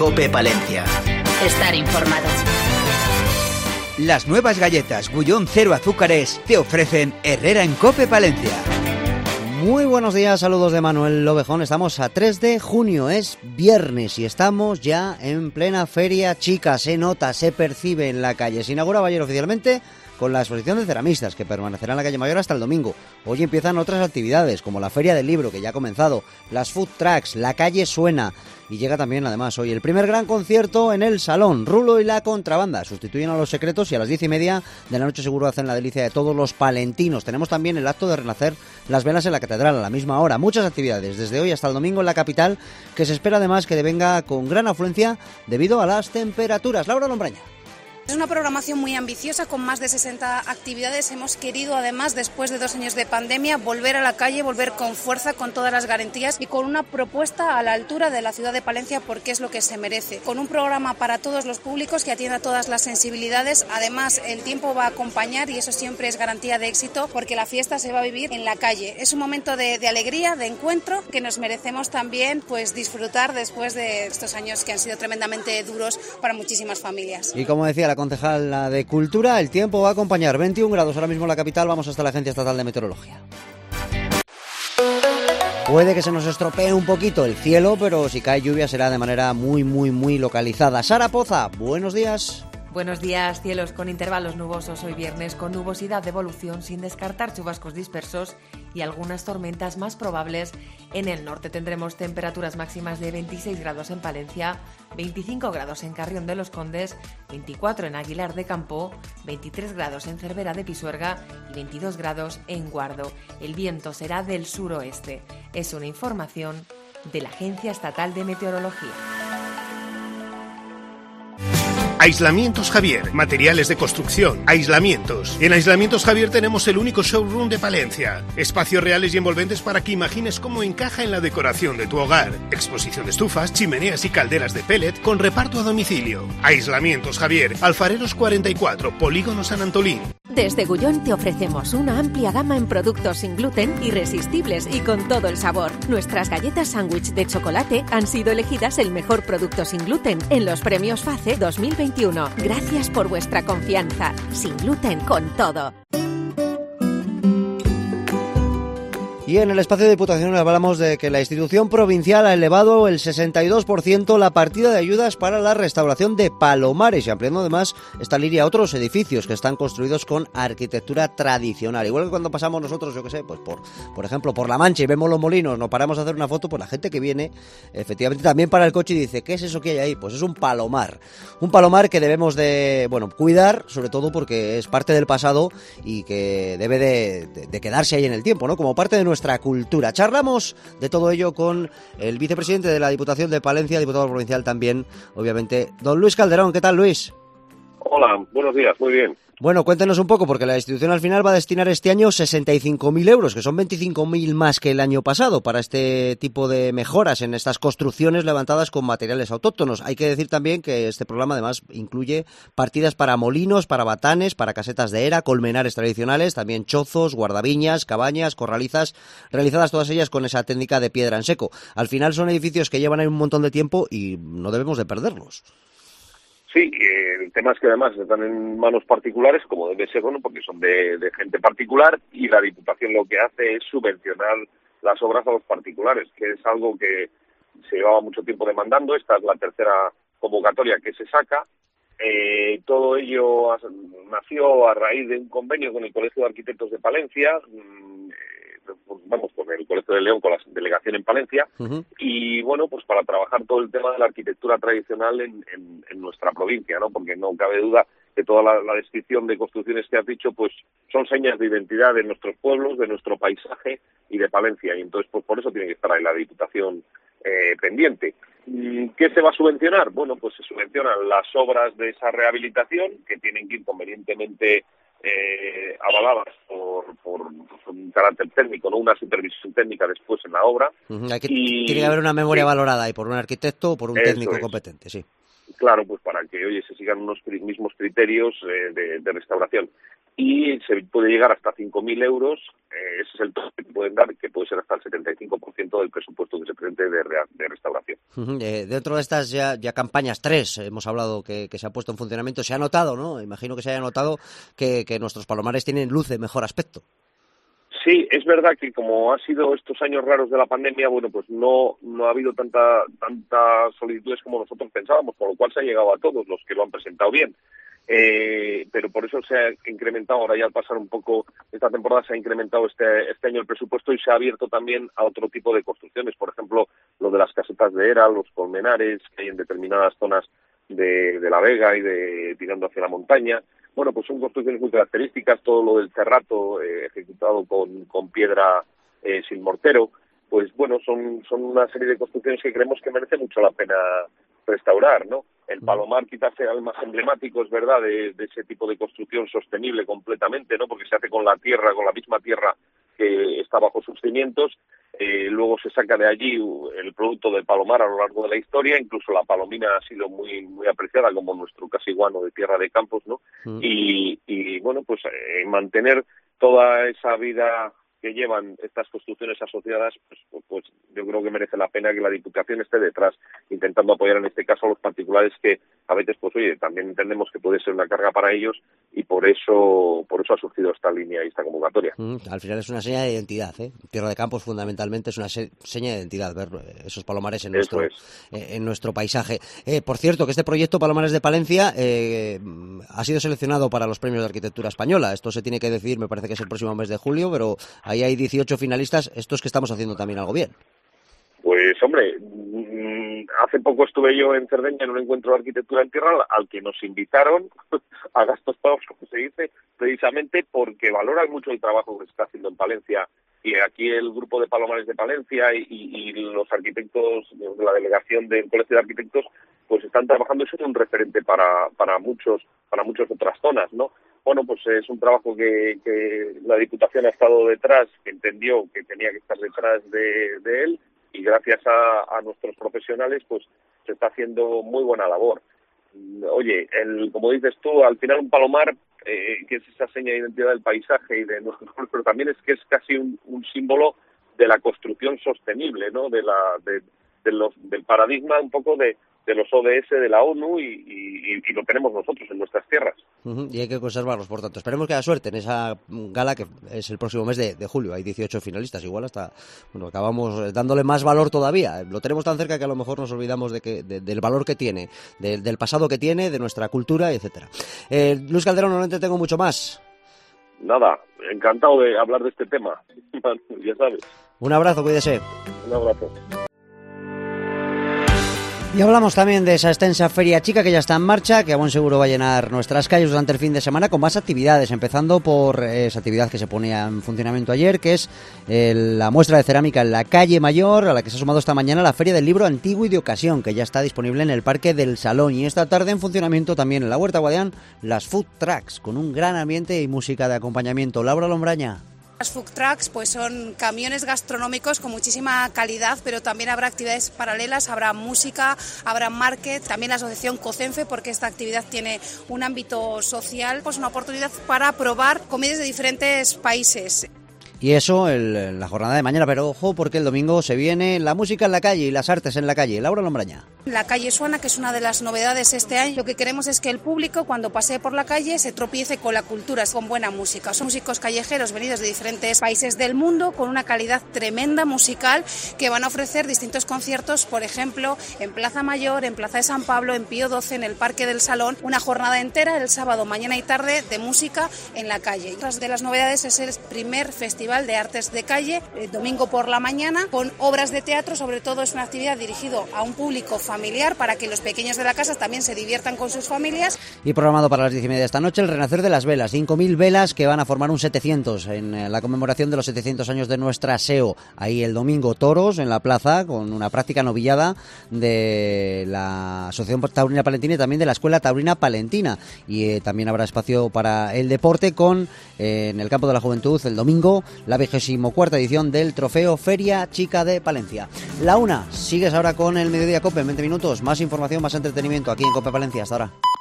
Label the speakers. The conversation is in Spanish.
Speaker 1: COPE Palencia.
Speaker 2: Estar informado.
Speaker 3: Las nuevas galletas Bullón Cero Azúcares te ofrecen Herrera en COPE Palencia.
Speaker 4: Muy buenos días, saludos de Manuel Lobejón. Estamos a 3 de junio, es viernes y estamos ya en plena feria chica. Se nota, se percibe en la calle. Se inauguraba ayer oficialmente con la exposición de ceramistas, que permanecerá en la calle Mayor hasta el domingo. Hoy empiezan otras actividades, como la Feria del Libro, que ya ha comenzado, las food trucks, la calle suena, y llega también, además, hoy el primer gran concierto en el Salón. Rulo y la Contrabanda sustituyen a Los Secretos y a las 10:30 de la noche seguro hacen la delicia de todos los palentinos. Tenemos también el acto de renacer las velas en la catedral a la misma hora. Muchas actividades desde hoy hasta el domingo en la capital, que se espera además que venga con gran afluencia debido a las temperaturas. Laura Lombraña.
Speaker 5: Es una programación muy ambiciosa con más de 60 actividades. Hemos querido, además, después de 2 años de pandemia, volver a la calle, volver con fuerza, con todas las garantías y con una propuesta a la altura de la ciudad de Palencia, porque es lo que se merece. Con un programa para todos los públicos que atienda todas las sensibilidades. Además, el tiempo va a acompañar y eso siempre es garantía de éxito, porque la fiesta se va a vivir en la calle. Es un momento de alegría, de encuentro, que nos merecemos también pues disfrutar después de estos años que han sido tremendamente duros para muchísimas familias.
Speaker 4: Y como decía la concejala de Cultura, el tiempo va a acompañar. 21 grados ahora mismo en la capital. Vamos hasta la Agencia Estatal de Meteorología. Puede que se nos estropee un poquito el cielo, pero si cae lluvia será de manera muy localizada. Sara Poza, buenos días.
Speaker 6: Buenos días, cielos con intervalos nubosos hoy viernes, con nubosidad de evolución sin descartar chubascos dispersos y algunas tormentas más probables en el norte. Tendremos temperaturas máximas de 26 grados en Palencia, 25 grados en Carrión de los Condes, 24 en Aguilar de Campo, 23 grados en Cervera de Pisuerga y 22 grados en Guardo. El viento será del suroeste. Es una información de la Agencia Estatal de Meteorología.
Speaker 7: Aislamientos Javier, materiales de construcción, aislamientos. En Aislamientos Javier tenemos el único showroom de Palencia. Espacios reales y envolventes para que imagines cómo encaja en la decoración de tu hogar. Exposición de estufas, chimeneas y calderas de pellet con reparto a domicilio. Aislamientos Javier, Alfareros 44, Polígono San Antolín.
Speaker 8: Desde Gullón te ofrecemos una amplia gama en productos sin gluten, irresistibles y con todo el sabor. Nuestras galletas sándwich de chocolate han sido elegidas el mejor producto sin gluten en los premios FACE 2021. Gracias por vuestra confianza. Sin gluten con todo.
Speaker 4: Y en el espacio de Diputación hablamos de que la institución provincial ha elevado el 62% la partida de ayudas para la restauración de palomares y ampliando además esta línea a otros edificios que están construidos con arquitectura tradicional. Igual que cuando pasamos nosotros, yo qué sé, pues por ejemplo, por La Mancha y vemos los molinos, nos paramos a hacer una foto, pues la gente que viene, efectivamente también para el coche y dice, ¿qué es eso que hay ahí? Pues es un palomar. Un palomar que debemos de, cuidar, sobre todo porque es parte del pasado y que debe de quedarse ahí en el tiempo, ¿no? Como parte de nuestra cultura. Charlamos de todo ello con el vicepresidente de la Diputación de Palencia, diputado provincial también, obviamente, don Luis Calderón. ¿Qué tal, Luis?
Speaker 9: Hola, buenos días, muy bien.
Speaker 4: Bueno, cuéntenos un poco, porque la institución al final va a destinar este año 65.000 euros, que son 25.000 más que el año pasado, para este tipo de mejoras en estas construcciones levantadas con materiales autóctonos. Hay que decir también que este programa además incluye partidas para molinos, para batanes, para casetas de era, colmenares tradicionales, también chozos, guardaviñas, cabañas, corralizas, realizadas todas ellas con esa técnica de piedra en seco. Al final son edificios que llevan ahí un montón de tiempo y no debemos de perderlos.
Speaker 9: Sí, el tema es que además están en manos particulares, como debe ser, porque son de gente particular, y la Diputación lo que hace es subvencionar las obras a los particulares, que es algo que se llevaba mucho tiempo demandando. Esta es la tercera convocatoria que se saca. Todo ello nació a raíz de un convenio con el Colegio de Arquitectos de Palencia, con el Colegio de León, con la delegación en Palencia, y pues para trabajar todo el tema de la arquitectura tradicional en nuestra provincia, ¿no? Porque no cabe duda que toda la descripción de construcciones que has dicho, pues son señas de identidad de nuestros pueblos, de nuestro paisaje y de Palencia, y entonces pues por eso tiene que estar ahí la Diputación pendiente. ¿Qué se va a subvencionar? Pues se subvencionan las obras de esa rehabilitación, que tienen que ir convenientemente avaladas por un carácter técnico, no una supervisión técnica después en la obra.
Speaker 4: Tiene que haber una memoria valorada y por un arquitecto o por un técnico competente, sí.
Speaker 9: Claro, pues para que, se sigan unos mismos criterios de restauración. Y se puede llegar hasta 5.000 euros, ese es el tope que pueden dar, que puede ser hasta el 75% del presupuesto que se presente de restauración.
Speaker 4: Dentro de estas ya campañas 3, hemos hablado que se ha puesto en funcionamiento, se ha notado, ¿no? Imagino que se haya notado que nuestros palomares tienen luz de mejor aspecto.
Speaker 9: Sí, es verdad que como ha sido estos años raros de la pandemia, bueno, pues no ha habido tantas solicitudes como nosotros pensábamos, por lo cual se ha llegado a todos los que lo han presentado bien. Pero por eso se ha incrementado, ahora ya al pasar un poco esta temporada se ha incrementado este año el presupuesto y se ha abierto también a otro tipo de construcciones, por ejemplo, lo de las casetas de era, los colmenares que hay en determinadas zonas de La Vega y tirando hacia la montaña. Bueno, pues son construcciones muy características, todo lo del cerrato ejecutado con piedra sin mortero, pues bueno, son una serie de construcciones que creemos que merece mucho la pena restaurar, ¿no? El Palomar quizás sea el más emblemático, es verdad, de ese tipo de construcción sostenible completamente, ¿no? Porque se hace con la misma tierra que está bajo sus cimientos, luego se saca de allí el producto del palomar a lo largo de la historia, incluso la palomina ha sido muy muy apreciada como nuestro casiguano de Tierra de Campos, ¿no? Y bueno, pues mantener toda esa vida que llevan estas construcciones asociadas, pues yo creo que merece la pena que la Diputación esté detrás, intentando apoyar en este caso a los particulares que a veces, pues oye, también entendemos que puede ser una carga para ellos y por eso ha surgido esta línea y esta convocatoria.
Speaker 4: Al final es una seña de identidad, ¿eh? Tierra de Campos fundamentalmente es una seña de identidad, ver esos palomares en nuestro paisaje. Por cierto, que este proyecto Palomares de Palencia ha sido seleccionado para los premios de arquitectura española. Esto se tiene que decidir, me parece que es el próximo mes de julio, pero ahí hay 18 finalistas. Esto es que estamos haciendo también algo bien.
Speaker 9: Pues hombre, hace poco estuve yo en Cerdeña en un encuentro de arquitectura en tierra al que nos invitaron a gastos pagos, como se dice, precisamente porque valoran mucho el trabajo que se está haciendo en Palencia. Y aquí el grupo de Palomares de Palencia y los arquitectos de la delegación del Colegio de Arquitectos pues están trabajando y son un referente para muchas otras zonas, ¿no? Bueno, pues es un trabajo que la Diputación ha estado detrás, que entendió que tenía que estar detrás de él, y gracias a nuestros profesionales pues se está haciendo muy buena labor. Oye, como dices tú, al final un palomar, que es esa seña de identidad del paisaje y de nuestro, pero también es que es casi un símbolo de la construcción sostenible, ¿no? Del paradigma un poco de los ODS de la ONU y lo tenemos nosotros en nuestras tierras.
Speaker 4: Y hay que conservarlos, por tanto. Esperemos que haya suerte en esa gala que es el próximo mes de julio. Hay 18 finalistas, igual hasta acabamos dándole más valor todavía. Lo tenemos tan cerca que a lo mejor nos olvidamos del valor que tiene, del pasado que tiene, de nuestra cultura, etcétera. Luis Calderón, no entretengo mucho más.
Speaker 9: Nada, encantado de hablar de este tema, ya sabes.
Speaker 4: Un abrazo, cuídese.
Speaker 9: Un abrazo.
Speaker 4: Y hablamos también de esa extensa feria chica que ya está en marcha, que a buen seguro va a llenar nuestras calles durante el fin de semana con más actividades, empezando por esa actividad que se ponía en funcionamiento ayer, que es la muestra de cerámica en la calle Mayor, a la que se ha sumado esta mañana la Feria del Libro Antiguo y de Ocasión, que ya está disponible en el Parque del Salón, y esta tarde en funcionamiento también en la Huerta Guadián las food trucks, con un gran ambiente y música de acompañamiento. Laura Lombraña.
Speaker 5: Las food trucks pues son camiones gastronómicos con muchísima calidad, pero también habrá actividades paralelas, habrá música, habrá market, también la asociación COCENFE, porque esta actividad tiene un ámbito social, pues una oportunidad para probar comidas de diferentes países.
Speaker 4: Y eso en la jornada de mañana, pero ojo porque el domingo se viene la música en la calle y las artes en la calle. Laura Lombraña.
Speaker 5: La calle Suana, que es una de las novedades este año, lo que queremos es que el público cuando pasee por la calle se tropiece con la cultura, con buena música. Son músicos callejeros venidos de diferentes países del mundo con una calidad tremenda musical que van a ofrecer distintos conciertos, por ejemplo, en Plaza Mayor, en Plaza de San Pablo, en Pío XII, en el Parque del Salón, una jornada entera el sábado, mañana y tarde de música en la calle. Otra de las novedades es el primer Festival de Artes de Calle, el domingo por la mañana, con obras de teatro. Sobre todo es una actividad dirigida a un público familiar para que los pequeños de la casa también se diviertan con sus familias.
Speaker 4: Y programado para las 10:30 de esta noche el renacer de las velas, 5.000 velas que van a formar un 700 en la conmemoración de los 700 años de nuestra SEO. Ahí el domingo toros en la plaza con una práctica novillada de la Asociación Taurina Palentina y también de la Escuela Taurina Palentina. Y también habrá espacio para el deporte con en el campo de la juventud el domingo la 24ª edición del Trofeo Feria Chica de Palencia. La 1, sigues ahora con el Mediodía COPE en 20 minutos. Más información, más entretenimiento aquí en COPE Palencia. Hasta ahora.